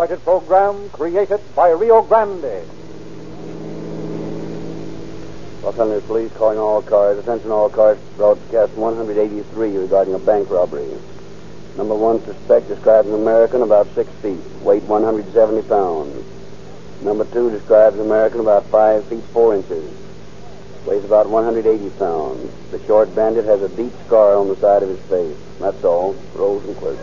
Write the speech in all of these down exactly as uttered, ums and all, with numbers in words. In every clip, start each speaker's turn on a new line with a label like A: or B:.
A: copyrighted program created by Rio Grande.
B: Los Angeles Police calling all cars. Attention all cars. Broadcast one eighty-three regarding a bank robbery. Number one suspect describes an American about six feet, weight one hundred seventy pounds. Number two describes an American about five feet four inches, weighs about one hundred eighty pounds. The short bandit has a deep scar on the side of his face. That's all. Rosenquist.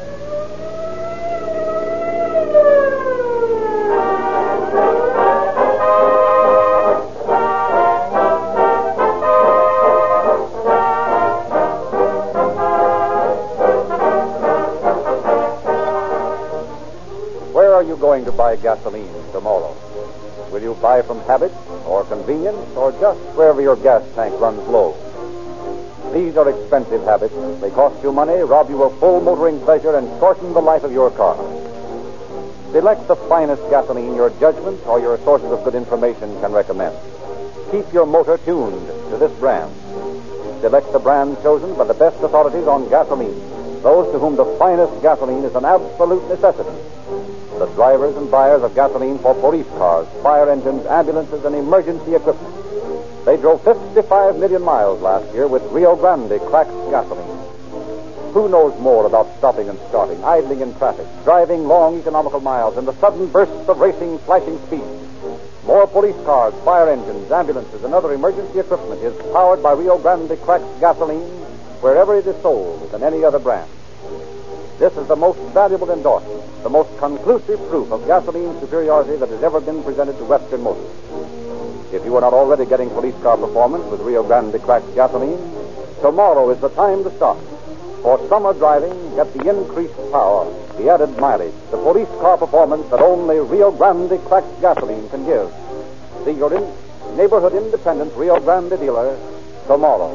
A: Where are you going to buy gasoline tomorrow? Will you buy from habit or convenience or just wherever your gas tank runs low? These are expensive habits. They cost you money, rob you of full motoring pleasure, and shorten the life of your car. Select the finest gasoline your judgment or your sources of good information can recommend. Keep your motor tuned to this brand. Select the brand chosen by the best authorities on gasoline, those to whom the finest gasoline is an absolute necessity. The drivers and buyers of gasoline for police cars, fire engines, ambulances, and emergency equipment. They drove fifty-five million miles last year with Rio Grande cracked gasoline. Who knows more about stopping and starting, idling in traffic, driving long economical miles, and the sudden bursts of racing, flashing speed? More police cars, fire engines, ambulances, and other emergency equipment is powered by Rio Grande cracked gasoline wherever it is sold than any other brand. This is the most valuable endorsement, the most conclusive proof of gasoline superiority that has ever been presented to Western Motors. If you are not already getting police car performance with Rio Grande cracked gasoline, tomorrow is the time to start. For summer driving, get the increased power, the added mileage, the police car performance that only Rio Grande cracked gasoline can give. See your in- neighborhood independent Rio Grande dealer tomorrow.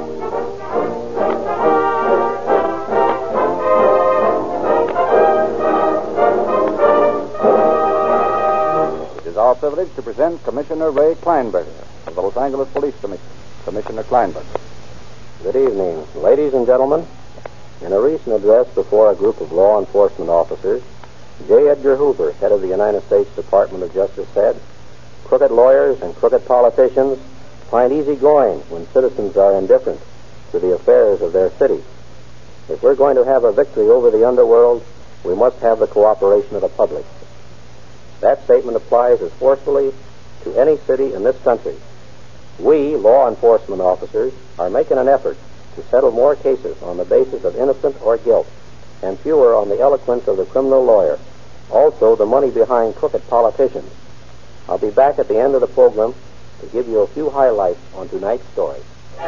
A: Our privilege to present Commissioner Ray Kleinberger of the Los Angeles Police Commission. Commissioner Kleinberger.
C: Good evening, ladies and gentlemen. In a recent address before a group of law enforcement officers, J. Edgar Hoover, head of the United States Department of Justice, said, "Crooked lawyers and crooked politicians find easy going when citizens are indifferent to the affairs of their city. If we're going to have a victory over the underworld, we must have the cooperation of the public." That statement applies as forcefully to any city in this country. We, law enforcement officers, are making an effort to settle more cases on the basis of innocence or guilt, and fewer on the eloquence of the criminal lawyer, also the money behind crooked politicians. I'll be back at the end of the program to give you a few highlights on tonight's story.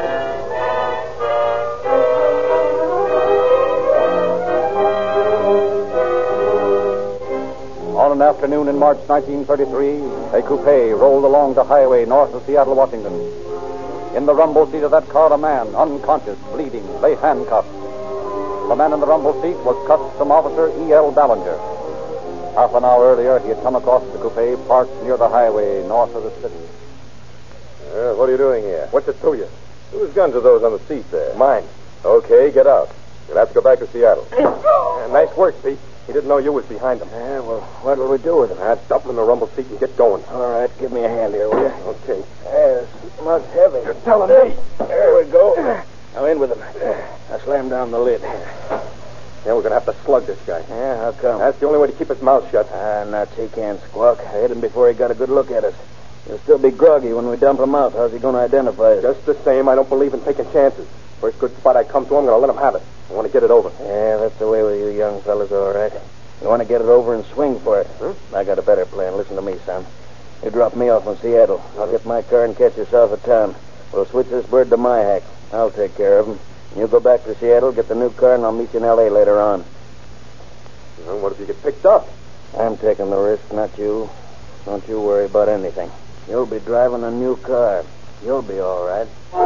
A: On an afternoon in March nineteen thirty-three, a coupe rolled along the highway north of Seattle, Washington. In the rumble seat of that car, a man, unconscious, bleeding, lay handcuffed. The man in the rumble seat was Custom Officer E L Ballinger. Half an hour earlier, he had come across the coupe parked near the highway north of the city.
D: Uh, what are you doing here? What's it to you? Whose guns are those on the seat there? Mine. Okay, get out. You'll have to go back to Seattle. uh, nice work, Pete. He didn't know you was behind him.
C: Yeah, well, what'll we do with him?
D: Uh, dump him in the rumble seat and get going.
C: All right, give me a hand here, will you?
D: Okay.
C: Yes, much heavy.
D: You're telling me.
C: There we go. Now in with him. I slam down the lid.
D: Yeah, we're going to have to slug this guy.
C: Yeah, how come?
D: That's the only way to keep his mouth shut.
C: Ah, nuts, he can't squawk. I hit him before he got a good look at us. He'll still be groggy when we dump him out. How's he going to identify us?
D: Just the same, I don't believe in taking chances. First good spot I come to, I'm going to let him have it. I want to get it over.
C: Yeah, that's the way with you young fellas, all right. You want to get it over and swing for it.
D: Hmm?
C: I got a better plan. Listen to me, son. You drop me off in Seattle. I'll get my car and catch you south of town. We'll switch this bird to my hack. I'll take care of him. You go back to Seattle, get the new car, and I'll meet you in L A later on.
D: Well, what if you get picked up?
C: I'm taking the risk, not you. Don't you worry about anything. You'll be driving a new car. You'll be all right.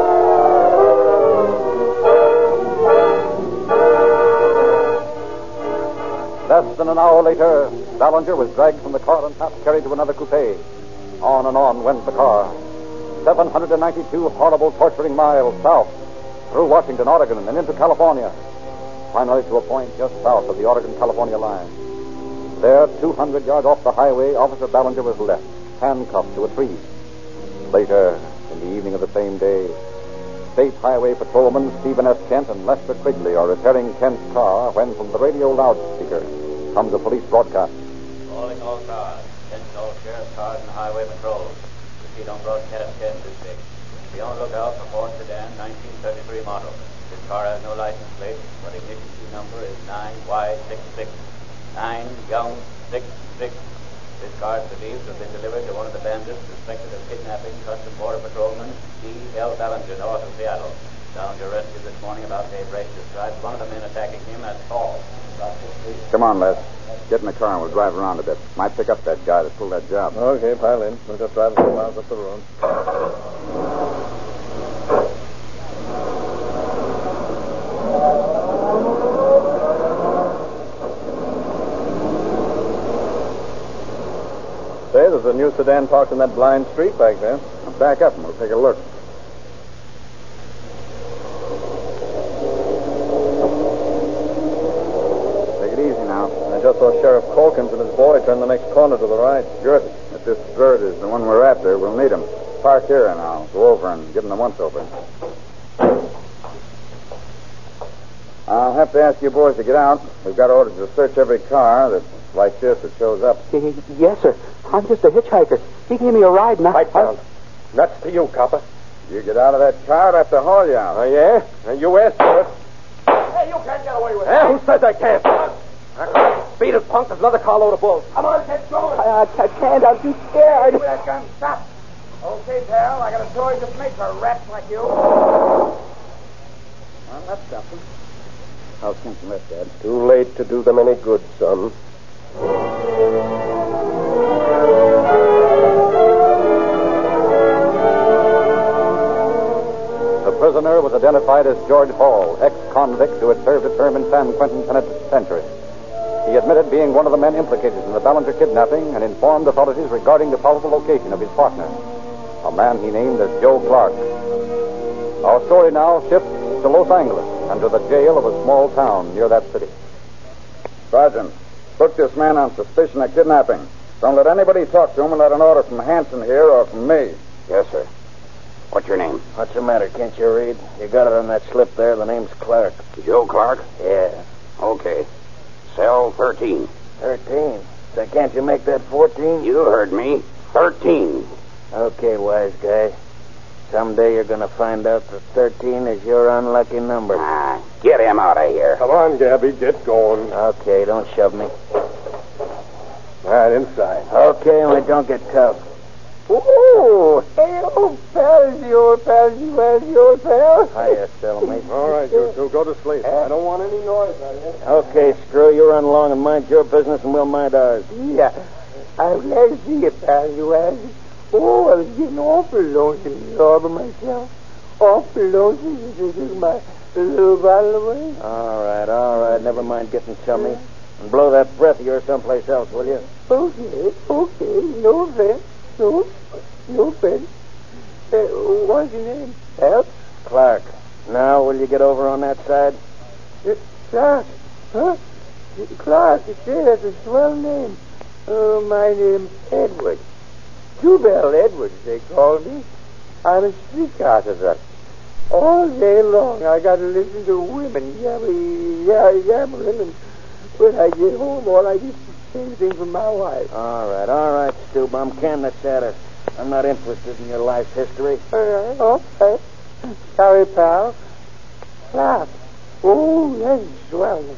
A: Less than an hour later, Ballinger was dragged from the car and half carried to another coupe. On and on went the car. seven hundred ninety-two horrible, torturing miles south, through Washington, Oregon, and into California. Finally to a point just south of the Oregon-California line. There, two hundred yards off the highway, Officer Ballinger was left, handcuffed to a tree. Later, in the evening of the same day, State Highway Patrolman Stephen S. Kent and Lester Quigley are repairing Kent's car when from the radio loudspeaker comes a police broadcast.
E: Calling all cars. Attention all sheriff's cars and highway patrols. Proceed on broadcast ten district. Be on the lookout for Ford sedan nineteen thirty-three model. This car has no license plate, but ignition key number is nine Y six six. nine Young six six. This car is believed to have been delivered to one of the bandits suspected of kidnapping Customs Border Patrolman D. L. Ballinger north of Seattle. Ballinger rescued this morning about daybreak. Describes one of the men attacking him as tall.
A: Come on, Les. Get in the car and we'll drive around a bit. Might pick up that guy that pulled that job.
D: Okay, pile in. We'll just drive a few miles up the road. Say, there's a new sedan parked in that blind street back there.
A: Now back up and we'll take a look. Take it easy now.
D: I just saw Sheriff Calkins and his boy turn the next corner to the right.
A: Good. If this bird is the one we're after, we'll need him. Park here and I'll go over and give him the once-over. I'll have to ask you boys to get out. We've got orders to search every car that's like this that shows up.
B: Yes, sir. I'm just a hitchhiker. He gave me a ride, and I...
D: Pipe down. Nuts to you, copper.
A: You get out of that car, I'd have to haul you out.
D: Oh, yeah? And you asked for it. Hey, you can't get away with it. Eh? Who says I can't? I beat it, punk. There's another carload of bulls. Come on, get going.
B: I, I can't. I'm too scared.
F: Give me that gun. Stop. Okay, pal. I got a story to make for rats like you. Well,
A: that's something. How's Simpson left, Dad?
D: Too late to do them any good, son.
A: The prisoner was identified as George Hall, ex-convict who had served a term in San Quentin Penitentiary. He admitted being one of the men implicated in the Ballinger kidnapping and informed authorities regarding the probable location of his partner, a man he named as Joe Clark. Our story now shifts to Los Angeles and to the jail of a small town near that city. Sergeant, book this man on suspicion of kidnapping. Don't let anybody talk to him without an order from Hanson here or from me.
B: Yes, sir. What's your name?
C: What's the matter? Can't you read? You got it on that slip there. The name's Clark.
B: Joe Clark?
C: Yeah.
B: Okay. Cell thirteen.
C: Thirteen. So can't you make that fourteen?
B: You heard me. Thirteen.
C: Okay, wise guy. Someday you're going to find out that thirteen is your unlucky number.
B: Ah, get him out of here.
D: Come on, Gabby. Get going.
C: Okay, don't shove me.
D: All right, inside.
C: Okay, only don't get tough.
F: Oh, hey, old pal, you old pal, you well, you old pal.
C: Hiya, cellmate.
D: All right, you two, go to sleep. I don't want any noise out here.
C: Okay, screw you. Run along and mind your business, and we'll mind ours.
F: Yeah, I'm glad to see you, pal, you well. Oh, I was getting awful lonesome all by myself. Awful lonesome. You just took my little bottle away.
C: All right, all right. Never mind getting chummy. And blow that breath of yours someplace else, will you?
F: Okay, okay. No offense. No, no offense. Uh, what's your name? Help?
C: Clark. Now, will you get over on that side?
F: Uh, Clark. Huh? Clark, you say that's a swell name. Oh, my name's Edward. Two-Bell Edwards, they call me. I'm a streetcar conductor. All day long, I got to listen to women yabbering, yabbering, and when I get home, all I get is the same thing from my wife.
C: All right, all right, Stu Bum. Can the chatter. I'm not interested in your life history.
F: All right, okay. Sorry, pal. Clark. Oh, that's a swell name.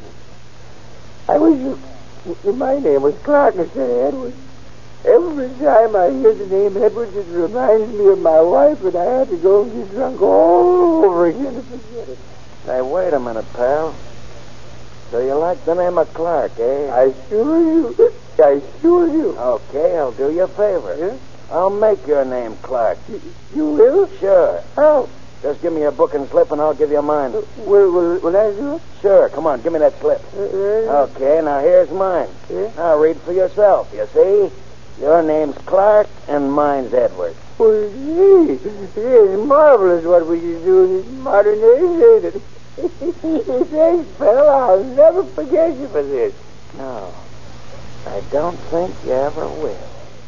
F: I wish you, my name was Clark instead of Edwards. Every time I hear the name Edwards, it reminds me of my wife, and I have to go and get drunk all over again to forget it.
C: Hey, wait a minute, pal. So you like the name of Clark, eh?
F: I sure do. I sure do.
C: Okay, I'll do you a favor.
F: Yeah?
C: I'll make your name Clark.
F: You, you will?
C: Sure.
F: How?
C: Just give me your book and slip, and I'll give you mine.
F: Uh, will, will, will I do it?
C: Sure. Come on, give me that slip.
F: Uh, uh,
C: Okay, now here's mine.
F: Yeah?
C: Now read for yourself, you see? Your name's Clark, and mine's Edward.
F: Well, gee, it's marvelous what we can do in this modern age, ain't it? Thanks, fella. I'll never forget you for this.
C: No.
F: I don't think you ever will.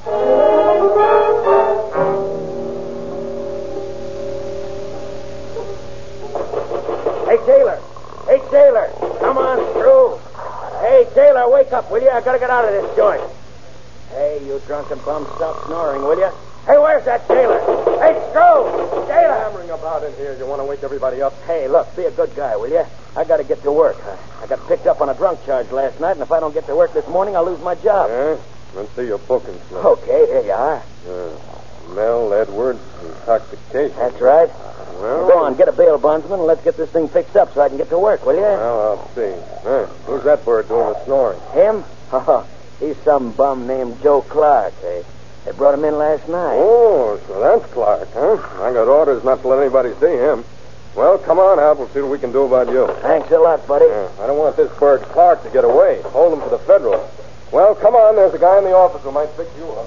F: Hey, Taylor. Hey, Taylor. Come on through. Hey, Taylor, wake up, will you? I gotta get out of this joint. Hey, you drunken bum, stop snoring, will you? Hey, where's that Taylor? Hey, Screw! Taylor!
D: Hammering about in here. You want to wake everybody up?
F: Hey, look, be a good guy, will you? I gotta get to work. I, I got picked up on a drunk charge last night, and if I don't get to work this morning, I'll lose my job.
D: Yeah? Let's see your booking slip.
F: Okay, here you are.
D: Uh, Mel Edwards, intoxication.
F: That's right.
D: Well,
F: Go on, get a bail bondsman and let's get this thing fixed up so I can get to work, will you?
D: Well, I'll see. Huh. Who's that bird doing the snoring?
F: Him? Oh, he's some bum named Joe Clark. They, they brought him in last night.
D: Oh, so that's Clark, huh? I got orders not to let anybody see him. Well, come on out. We'll see what we can do about you.
F: Thanks a lot, buddy.
D: Yeah, I don't want this bird Clark to get away. Hold him for the federal. Well, come on. There's a guy in the office who might fix you up.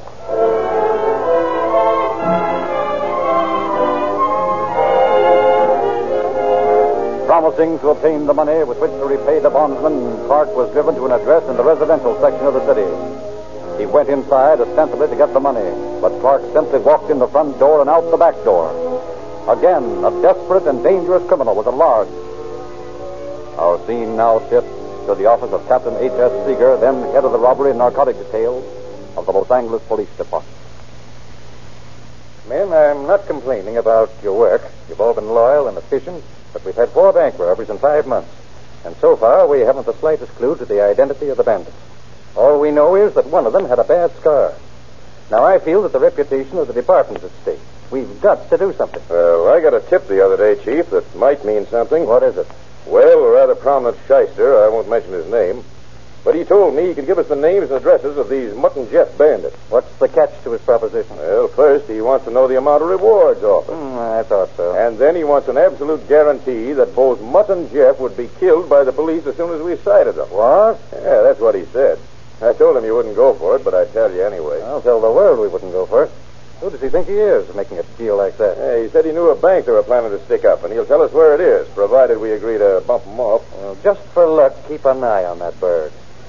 A: Promising to obtain the money with which to repay the bondsman, Clark was driven to an address in the residential section of the city. He went inside ostensibly to get the money, but Clark simply walked in the front door and out the back door. Again, a desperate and dangerous criminal was at large. Our scene now shifts to the office of Captain H S Seeger, then head of the robbery and narcotic detail of the Los Angeles Police Department.
G: Men, I'm not complaining about your work. You've all been loyal and efficient, but we've had four bank robberies in five months. And so far, we haven't the slightest clue to the identity of the bandits. All we know is that one of them had a bad scar. Now, I feel that the reputation of the department is at stake. We've got to do something.
D: Well, I got a tip the other day, Chief, that might mean something.
G: What is it?
D: Well, a rather prominent shyster, I won't mention his name, but he told me he could give us the names and addresses of these Mutton Jeff bandits.
G: What's the catch to his proposition?
D: Well, first, he wants to know the amount of rewards offered.
G: Hmm, I thought so.
D: And then he wants an absolute guarantee that both Mutt and Jeff would be killed by the police as soon as we sighted them.
G: What?
D: Yeah, that's what he said. I told him you wouldn't go for it, but I'd tell you anyway.
G: I'll tell the world we wouldn't go for it. Who does he think he is, making a deal like that?
D: Yeah, he said he knew a bank they were planning to stick up, and he'll tell us where it is, provided we agree to bump him off.
G: Well, just for luck, keep an eye on that bird.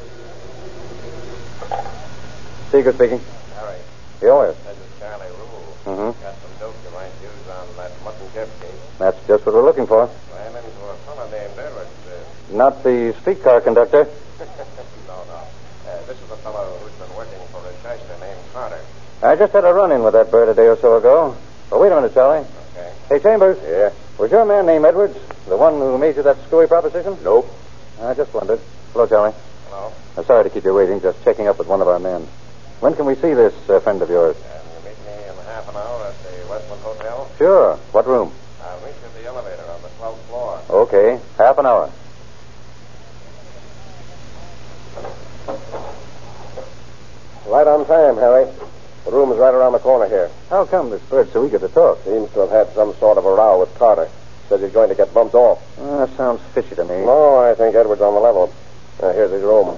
G: Seeger speaking.
H: Harry,
G: Yours.
H: this is Charlie Rule.
G: Mm-hmm.
H: Got some dope you might use on that Mutton Jeff case.
G: That's just what we're looking for.
H: Ran into a fellow named Edwards. Uh...
G: Not the streetcar conductor.
H: no, no. Uh, this is a fellow who's been working for a shyster named Carter.
G: I just had a run-in with that bird a day or so ago. Oh, wait a minute, Charlie.
H: Okay.
G: Hey, Chambers.
D: Yeah?
G: Was your man named Edwards the one who made you that screwy proposition?
D: Nope.
G: I just wondered. Hello, Charlie.
H: Hello.
G: I'm sorry to keep you waiting. Just checking up with one of our men. When can we see this uh, friend of yours?
H: And you meet me in half an hour at the Westland Hotel?
G: Sure. What room?
H: I'll meet you at the elevator on the twelfth floor.
G: Okay. Half an hour.
D: Right on time, Harry. The room is right around the corner here.
G: How come this bird's so eager to talk?
D: Seems to have had some sort of a row with Carter. Says he's going to get bumped off.
G: Uh, that sounds fishy to me.
D: No, I think Edwards on the level. Uh, here's his room.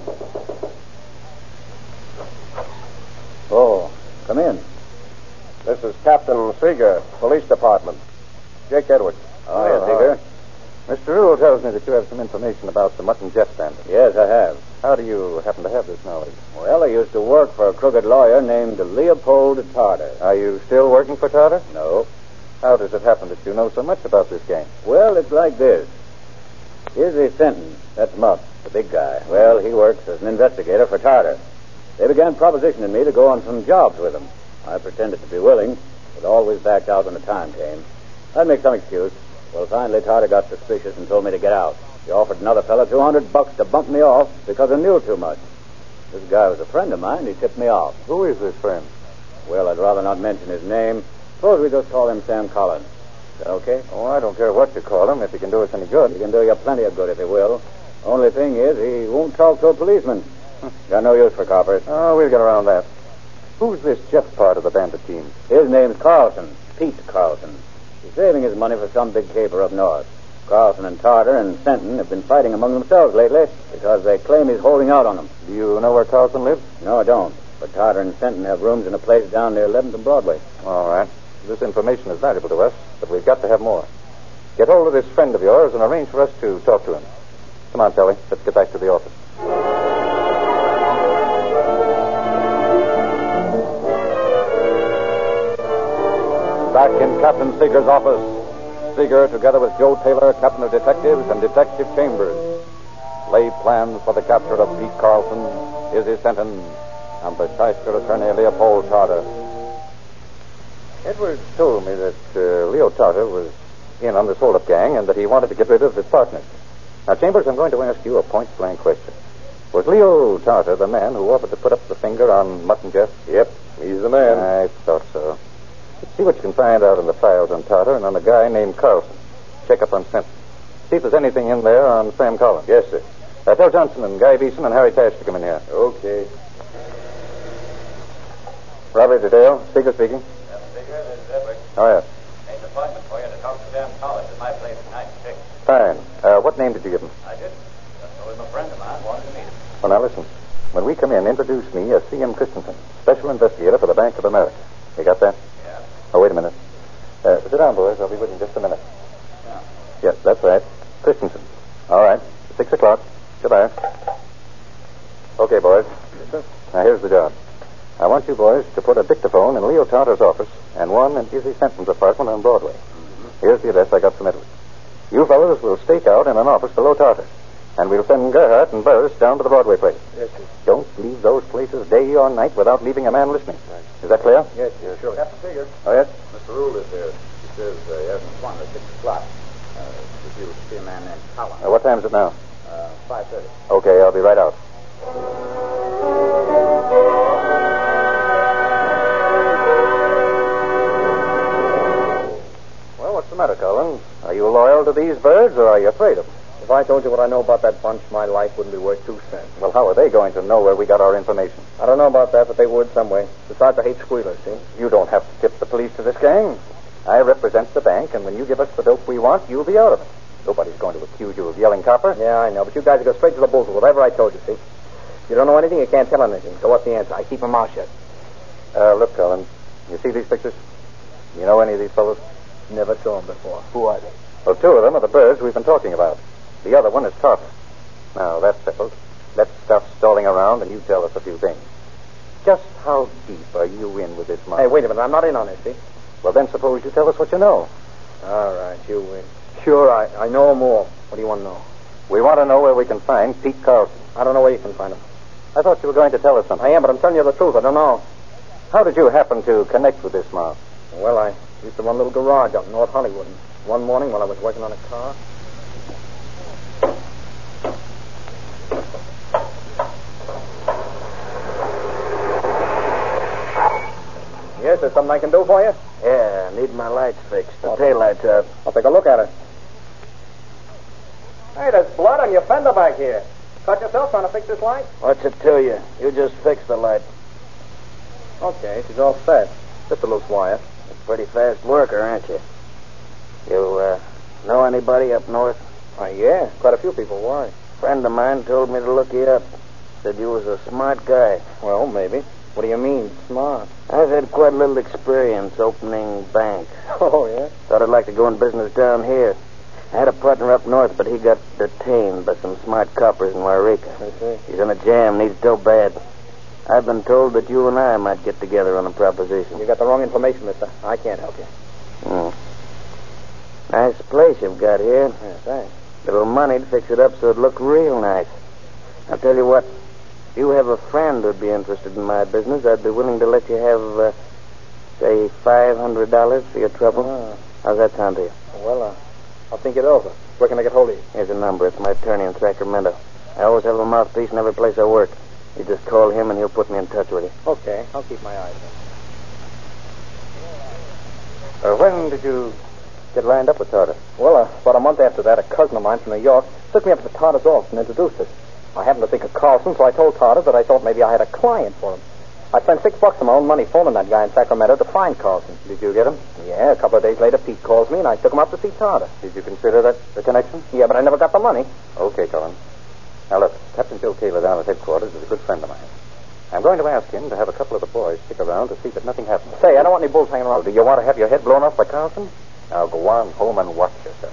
G: Oh, come in.
D: This is Captain Seeger, Police Department. Jake Edwards.
G: Oh, yes, Seeger. Mister Rule tells me that you have some information about the Mutton Jeff bandit.
F: Yes, I have.
G: How do you happen to have this knowledge?
F: Well, I used to work for a crooked lawyer named Leopold Tarter.
G: Are you still working for Tarter?
F: No.
G: How does it happen that you know so much about this gang?
F: Well, it's like this. Here's a sentence. That's Mutt, the big guy. Well, he works as an investigator for Tarter. They began propositioning me to go on some jobs with them. I pretended to be willing, but always backed out when the time came. I'd make some excuse. Well, finally, Tarter got suspicious and told me to get out. He offered another fellow two hundred bucks to bump me off because I knew too much. This guy was a friend of mine. He tipped me off.
G: Who is this friend?
F: Well, I'd rather not mention his name. Suppose we just call him Sam Collins. Is that okay?
G: Oh, I don't care what you call him, if he can do us any good.
F: He can do you plenty of good if he will. Only thing is, he won't talk to a policeman. Got no use for coppers.
G: Oh, we'll get around that. Who's this Jeff part of the bandit team?
F: His name's Carlson. Pete Carlson. He's saving his money for some big caper up north. Carlson and Tarter and Fenton have been fighting among themselves lately because they claim he's holding out on them.
G: Do you know where Carlson lives?
F: No, I don't. But Tarter and Fenton have rooms in a place down near eleventh and Broadway.
G: All right. This information is valuable to us, but we've got to have more. Get hold of this friend of yours and arrange for us to talk to him. Come on, Sally. Let's get back to the office.
A: Back in Captain Seeger's office, Seeger, together with Joe Taylor, captain of detectives, and Detective Chambers, lay plans for the capture of Pete Carlson, Izzy Fenton, and the shyster attorney Leopold Tarter.
G: Edwards told me that uh, Leo Tarter was in on this hold-up gang and that he wanted to get rid of his partners. Now, Chambers, I'm going to ask you a point-blank question. Was Leo Tarter the man who offered to put up the finger on Mutt and Jeff?
D: Yep, he's the man.
G: I thought so. See what you can find out in the files on Tarter and on a guy named Carlson. Check up on Fenton. See if there's anything in there on Sam Collins.
D: Yes, sir.
G: Uh, tell Johnson and Guy Beeson and Harry Tash to come in here.
D: Okay.
G: Robert Dale, Speaker speaking.
E: Yes, Speaker, this is Edwards.
G: Oh, yes.
E: Made an appointment for you to talk to Sam Collins at my place at ninety-six.
G: Fine. Uh, what name did you give him?
E: I did. Just told him a friend of mine wanted to meet him.
G: Well, now listen. When we come in, introduce me as C M Christensen, Special Investigator for the Bank of America. You got that?
E: Yeah.
G: Oh, wait a minute. Uh, sit down, boys. I'll be with you in just a minute.
E: Yeah.
G: Yes, that's right. Christensen. All right. Six o'clock. Goodbye. Okay, boys.
D: Yes, sir.
G: Now, here's the job. I want you boys to put a dictaphone in Leo Tarter's office and one in Izzy Fenton's apartment on Broadway. Mm-hmm. Here's the address I got from Edwards. You fellows will stake out in an office below Tarter, and we'll send Gerhardt and Burris down to the Broadway place.
D: Yes, sir.
G: Don't leave those places day or night without leaving a man listening.
D: Right.
G: Is that clear?
D: Yes, yes, sure.
E: Captain Seeger.
G: Oh, yes?
E: Mister Rule is here. He says uh, he hasn't won at six o'clock. Uh, if you see a man named Collins.
G: Uh, what time is it now?
E: Uh, five thirty.
G: Okay, I'll be right out. Well, what's the matter, Collins? Are you loyal to these birds, or are you afraid of them?
B: If I told you what I know about that bunch, my life wouldn't be worth two cents.
G: Well, how are they going to know where we got our information?
B: I don't know about that, but they would some way. Besides, I hate squealers, see?
G: You don't have to tip the police to this gang. I represent the bank, and when you give us the dope we want, you'll be out of it. Nobody's going to accuse you of yelling copper.
B: Yeah, I know, but you guys go straight to the bulls with whatever I told you, see? You don't know anything, you can't tell anything. So what's the answer? I keep my mouth shut.
G: Uh, look, Collins, you see these pictures? You know any of these fellows?
B: Never saw them before. Who are they?
G: Well, two of them are the birds we've been talking about. The other one is Tarter. Now, that's settled. Let's stop stalling around and you tell us a few things. Just how deep are you in with this mob?
B: Hey, wait a minute. I'm not in on this, see?
G: Well, then suppose you tell us what you know.
B: All right, you win. Sure, I, I know them all. What do you want to know?
G: We want to know where we can find Pete Carlson.
B: I don't know where you can find them.
G: I thought you were going to tell us something.
B: I am, but I'm telling you the truth. I don't know.
G: How did you happen to connect with this mob?
B: Well, I used to run a little garage up in North Hollywood. And one morning while I was working on a car... Yes, there's something I can do for you?
F: Yeah, I need my lights fixed. The
B: Okay.
F: taillights out.
B: I'll take a look at it. Hey, there's blood on your fender back here. Cut yourself trying to fix this light?
F: What's it to you? You just fix the light.
B: Okay, she's all set. Just a loose wire.
F: You're a pretty fast worker, aren't you? You, uh, know anybody up north?
B: Uh, yeah, quite a few people. Why?
F: A friend of mine told me to look you up. Said you was a smart guy.
B: Well, maybe. What do you mean, smart?
F: I've had quite a little experience opening banks.
B: Oh, yeah?
F: Thought I'd like to go in business down here. I had a partner up north, but he got detained by some smart coppers in Wairika.
B: I see.
F: He's in a jam, needs dough bad. I've been told that you and I might get together on a proposition.
B: You got the wrong information, mister. I can't help you.
F: Hmm. Nice place you've got here.
B: Yeah, thanks.
F: Little money to fix it up so it'd look real nice. I'll tell you what. If you have a friend who'd be interested in my business, I'd be willing to let you have, uh, say, five hundred dollars for your trouble.
B: Ah.
F: How's that sound to you?
B: Well, uh, I'll think it over. Where can I get hold of you?
F: Here's a number. It's my attorney in Sacramento. I always have a mouthpiece in every place I work. You just call him and he'll put me in touch with you.
B: Okay, I'll keep my eyes on.
G: Uh, when did you get lined up with Tarter?
B: Well, uh, about a month after that, a cousin of mine from New York took me up to Tarter's office and introduced us. I happened to think of Carlson, so I told Tarter that I thought maybe I had a client for him. I spent six bucks of my own money phoning that guy in Sacramento to find Carlson.
G: Did you get him?
B: Yeah, a couple of days later, Pete calls me, and I took him up to see Tarter.
G: Did you consider that a connection?
B: Yeah, but I never got the money.
G: Okay, Collins. Now, look, Captain Joe Taylor down at headquarters is a good friend of mine. I'm going to ask him to have a couple of the boys stick around to see that nothing happens.
B: Say, I don't want any bulls hanging
G: Oh,
B: around.
G: do you want to have your head blown off by Carlson? Now, go on home and watch yourself.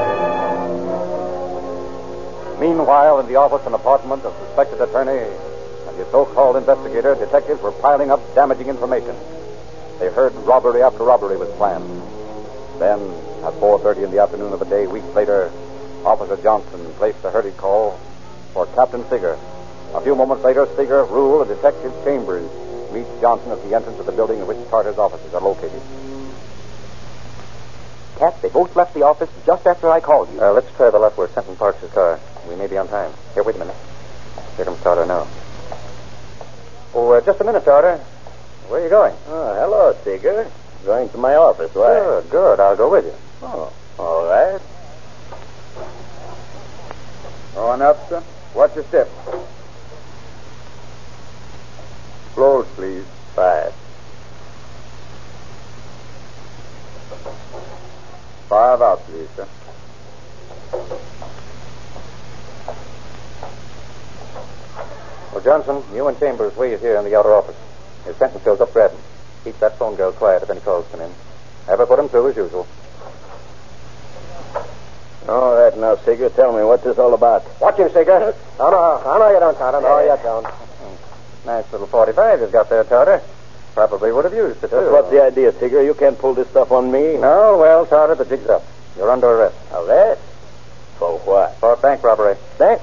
G: Meanwhile, in the office and apartment of suspected attorney
A: and his so-called investigator, detectives were piling up damaging information. They heard robbery after robbery was planned. Then, at four thirty in the afternoon of a day, weeks later, Officer Johnson placed a hurried call for Captain Seeger. A few moments later, Seeger, Rule, and Detective Chambers meet Johnson at the entrance of the building in which Carter's offices are located.
I: Cap, they both left the office just after I called you.
G: Uh, let's try the left where Senton parks his car. We may be on time. Here, wait a minute. Here comes Carter now. Oh, uh, just a minute, Carter. Where are you going?
B: Oh, hello, Seeger. Going to my office, why?
G: Good, good. I'll go with you.
B: Oh, all right.
F: On up, sir. Watch your step. Close, please.
B: Five.
F: Five out, please, sir.
G: Well, Johnson, you and Chambers wait here in the outer office. If Fenton shows up, grab him. Keep that phone girl quiet if any calls come in. Have her put him through as usual.
B: All right, now, Seeger, tell me, what's this all about?
C: Watch him, Seeger. No, no, no, no, you don't, Carter. No, you don't.
G: Nice little forty-five he's got there, Carter. Probably would have used it,
B: Just
G: too.
B: what's the idea, Seeger? You can't pull this stuff on me.
G: No, well, Carter, the jig's up. You're under arrest.
B: Arrest? For what?
G: For bank robbery.
B: Bank?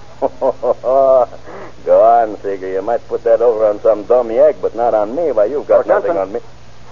B: Go on, Seeger. You might put that over on some dumb yak, but not on me. Why, you've got
G: Oh,
B: nothing
G: Johnson.
B: on me.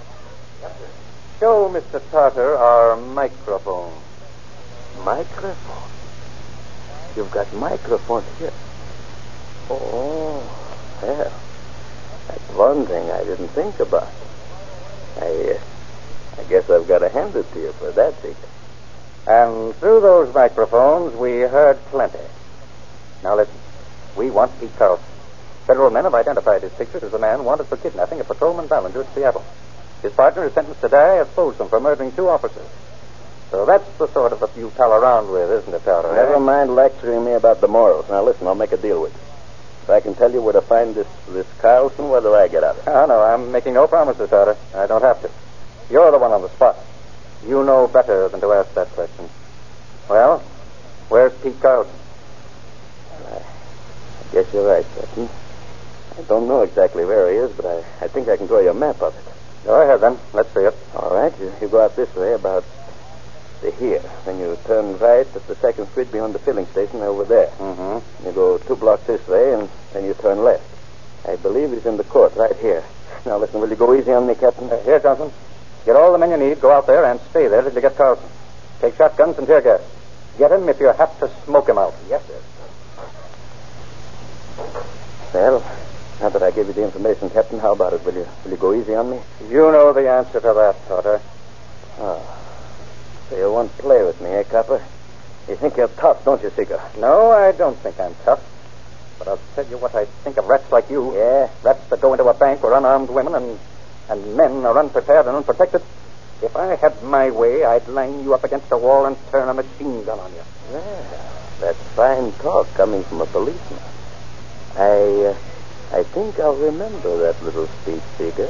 G: Show Mister Carter our microphone.
B: Microphone? You've got microphone here. Oh, well, that's one thing I didn't think about. I, uh, I guess I've got to hand it to you for that, Seeger.
G: And through those microphones, we heard plenty. Now listen. We want Pete Carlson. Federal men have identified his picture as the man wanted for kidnapping a patrolman Ballinger at Seattle. His partner is sentenced to die at Folsom for murdering two officers. So that's the sort of stuff you pal around with, isn't it, Carter? eh?
B: Never mind lecturing me about the morals. Now, listen, I'll make a deal with you. If I can tell you where to find this, this Carlson, what do I get out of it?
G: Oh, no, I'm making no promises, Carter. I don't have to. You're the one on the spot. You know better than to ask that question. Well, where's Pete Carlson?
B: I guess you're right, Captain. I don't know exactly where he is, but I, I think I can draw you a map of it.
G: Go ahead, then. Let's see it.
B: All right, you, you go out this way about to here. Then you turn right at the second street beyond the filling station over there.
G: Mm-hmm.
B: You go two blocks this way, and then you turn left. I believe he's in the court right here. Now, listen, will you go easy on me, Captain?
G: Uh, here, Johnson. Get all the men you need, go out there, and stay there till you get Carlson. Take shotguns and tear gas. Get him if you have to smoke him out.
B: Yes, sir. Well, now that I gave you the information, Captain, how about it? Will you will you go easy on me?
G: You know the answer to that, Carter.
B: Oh. So you won't play with me, eh, Copper? You think you're tough, don't you, Seeger?
G: No, I don't think I'm tough. But I'll tell you what I think of rats like you.
B: Yeah?
G: Rats that go into a bank where unarmed women and, and men are unprepared and unprotected. If I had my way, I'd line you up against a wall and turn a machine gun on you.
B: Well, that's fine talk coming from a policeman. I, uh, I think I'll remember that little speech, Seeger.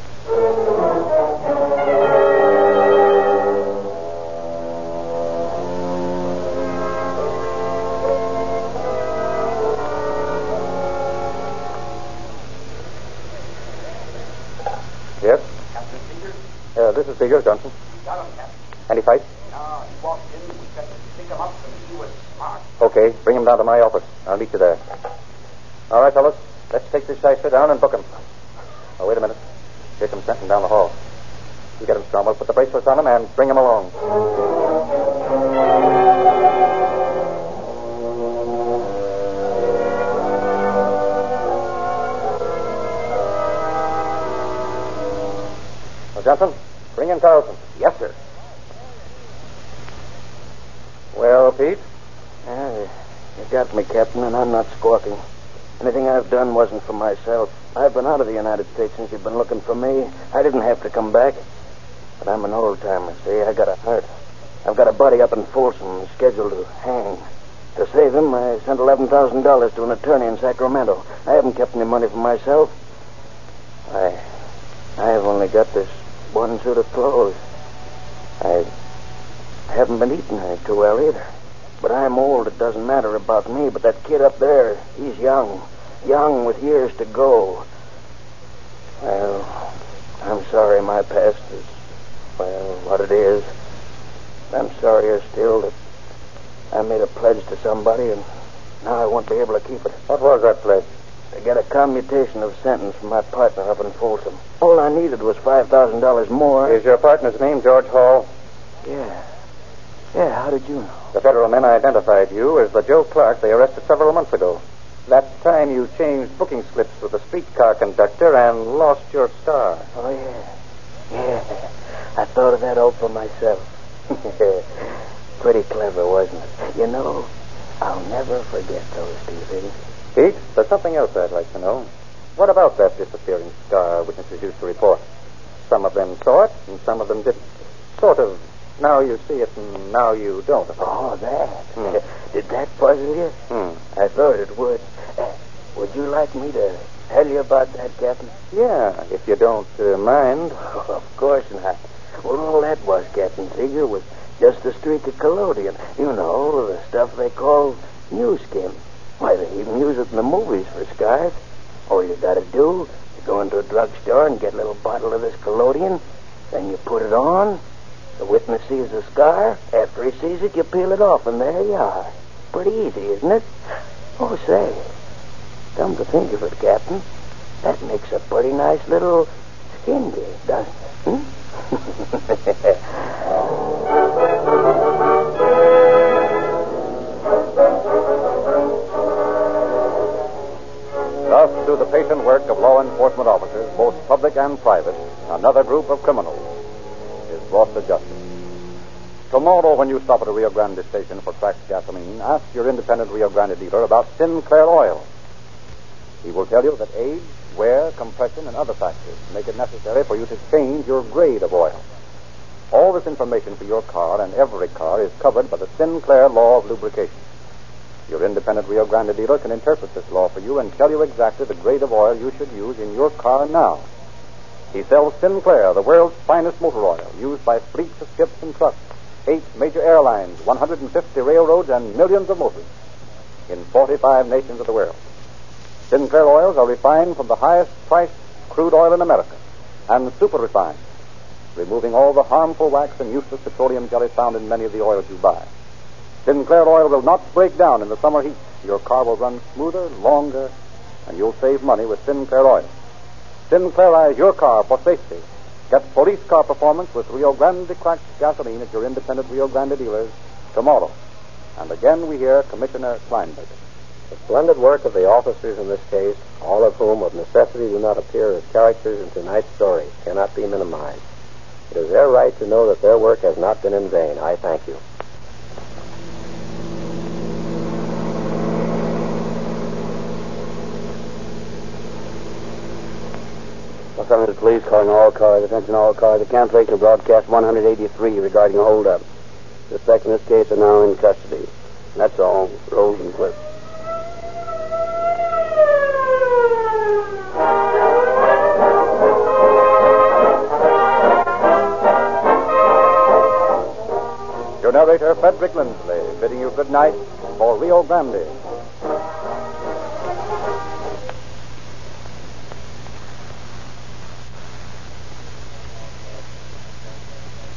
G: Yes?
E: Captain Seeger?
G: Uh, this is Seeger, Johnson.
E: We got him, Captain.
G: Any fight?
E: No, he walked in. We got to pick him up, and he was smart.
G: Okay, bring him down to my office. I'll meet you there. All right, fellas. Let's take this shyster down and book him. Oh, wait a minute. Here comes Fenton down the hall. You get him, Cromwell. Put the bracelets on him and bring him along. Well, Johnson, bring in Carlson.
B: Yes, sir.
G: Well, Pete?
B: Ah, you got me, Captain, and I'm not squawking. Anything I've done wasn't for myself. I've been out of the United States since you've been looking for me. I didn't have to come back. But I'm an old-timer, see? I got a heart. I've got a buddy up in Folsom scheduled to hang. To save him, I sent eleven thousand dollars to an attorney in Sacramento. I haven't kept any money for myself. I... I've only got this one suit of clothes. I haven't been eating any too well either. But I'm old. It doesn't matter about me. But that kid up there, he's young.
F: young with years to go. Well, I'm sorry my past is, well, what it is. I'm sorrier still that I made a pledge to somebody and now I won't be able to keep it.
G: What was that pledge?
F: To get a commutation of sentence from my partner up in Folsom. All I needed was five thousand dollars more.
G: Is your partner's name George Hall?
F: Yeah. Yeah, how did you know?
G: The federal men identified you as the Joe Clark they arrested several months ago. That time you changed booking slips with a streetcar conductor and lost your star.
F: Oh, yeah. Yeah. I thought of that all for myself. Pretty clever, wasn't it? You know, I'll never forget those two things.
G: Pete, there's something else I'd like to know. What about that disappearing scar witnesses used to report? Some of them saw it, and some of them didn't. Sort of, now you see it, and now you don't.
F: Oh, that.
G: Hmm.
F: Did that puzzle you?
G: Hmm.
F: I thought it would. Uh, would you like me to tell you about that, Captain?
G: Yeah, if you don't uh, mind.
F: Oh, of course not. Well, all that was, Captain Seeger, was just a streak of collodion. You know, the stuff they call new skin. Why, they even use it in the movies for scars. All you gotta do is go into a drugstore and get a little bottle of this collodion. Then you put it on. The witness sees the scar. After he sees it, you peel it off, and there you are. Pretty easy, isn't it? Oh, say, come to think of it, Captain, that makes a pretty nice little skin game, doesn't it? Hmm?
A: Thus, through the patient work of law enforcement officers, both public and private, another group of criminals is brought to justice. Tomorrow, when you stop at a Rio Grande station for cracked gasoline, ask your independent Rio Grande dealer about Sinclair Oil. He will tell you that age, wear, compression, and other factors make it necessary for you to change your grade of oil. All this information for your car and every car is covered by the Sinclair Law of Lubrication. Your independent Rio Grande dealer can interpret this law for you and tell you exactly the grade of oil you should use in your car now. He sells Sinclair, the world's finest motor oil, used by fleets of ships and trucks, eight major airlines, one hundred fifty railroads, and millions of motors in forty-five nations of the world. Sinclair oils are refined from the highest priced crude oil in America and super refined, removing all the harmful wax and useless petroleum jelly found in many of the oils you buy. Sinclair oil will not break down in the summer heat. Your car will run smoother, longer, and you'll save money with Sinclair oil. Sinclairize your car for safety. Get police car performance with Rio Grande cracked gasoline at your independent Rio Grande dealers tomorrow. And again we hear Commissioner Kleinberger.
C: The splendid work of the officers in this case, all of whom of necessity do not appear as characters in tonight's story, cannot be minimized. It is their right to know that their work has not been in vain. I thank you.
B: Los Angeles Police calling all cars. Attention all cars. The cancellation of broadcast one eighty-three regarding a holdup. Suspects in this case are now in custody. That's all. Rolls and clips.
A: Your narrator, Frederick Lindsley, bidding you good night for Rio Grande.